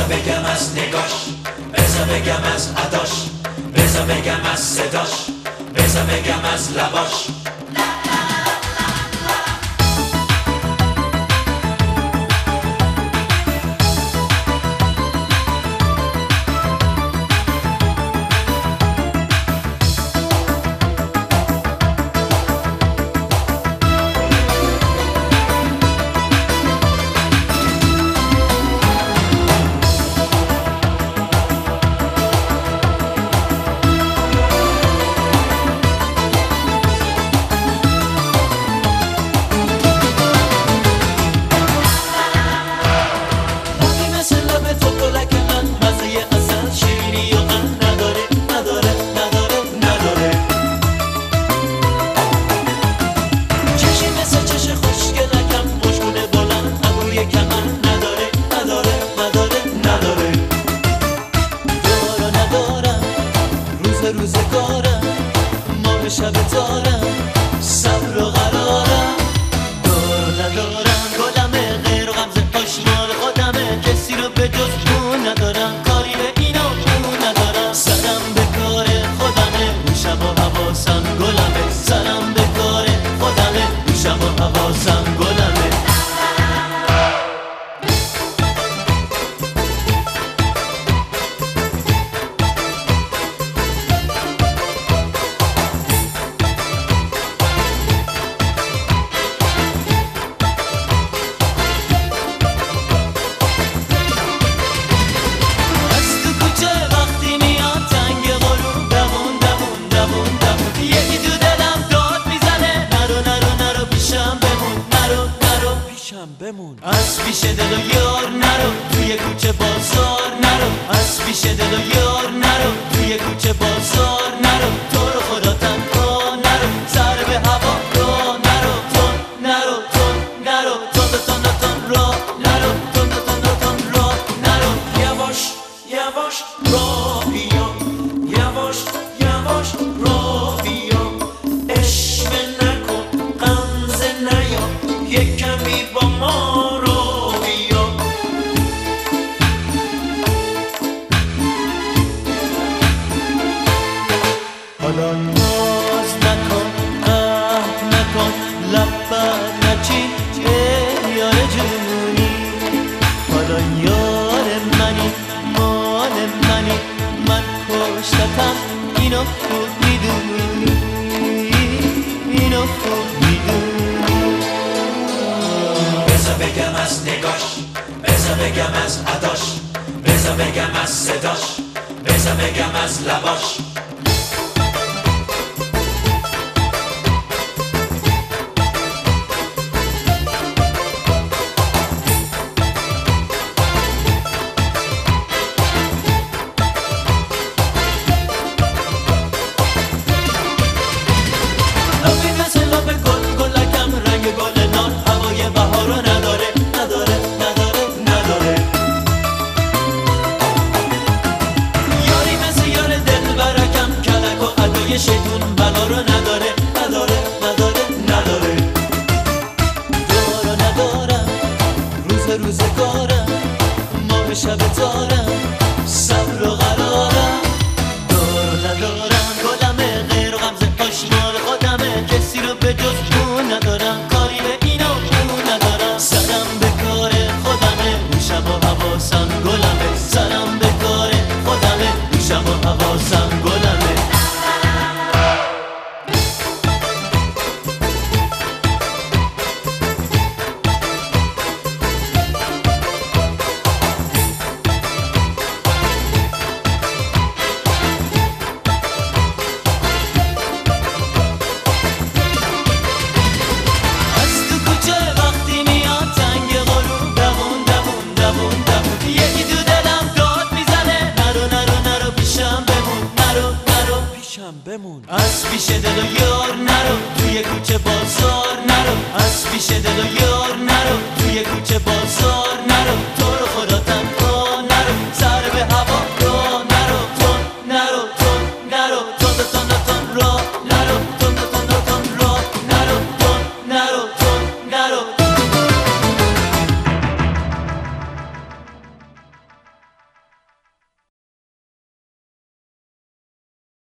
بذار بگم از نگاش، بذار بگم از اداش، بذار بگم از صداش، بذار بگم از لباش. روزگارم ماه شب تارم صبر و قرارم دار ندارم گلمه غیر و غمزه آشمال خودمه کسی رو به جز اون ندارم کاری به اینا اون ندارم سرم به کار خودمه گوشم و حواسم گلمه سرم به کار خودمه گوشم و حواسم گلمه بمون از پیش دل و یار نرو توی کوچه بازار نرو از پیش دل و یار نرو توی کوچه بازار نرو تو رو خدا تنها نرو سر به هوا رو نرو تون نرو تون نرو تون را نرو تون را نرو یواش یواش را بیا یواش یواش را بیا عشق نکن غمزه نیا یک کمی با ما رو بیا حالا ناز نکن نکن لبت نچین یار جونی حالا یار منی مال منی من کشتتم اینو خوب میدونی اینو خوب میدونی بذار بگم از نگاش بذار بگم از اداش بذار بگم از صداش بذار بگم از لباش شیطون بلا رو نداره نداره نداره نداره دارا ندارم روزگارم ماه شب تارم صبر و قرارم دارا ندارم گلمه غیر و غمزه آشمال خودمه کسی رو به جز اون ندارم کاری به اینا اون ندارم سرم به کار خودمه گوشم و حواسم گلمه سرم به کار خودمه گوشم و حواسم گلمه بمون از پیش دل و یار نرو توی کوچه بازار نرو از پیش دل و یار نرو توی کوچه بازار نرو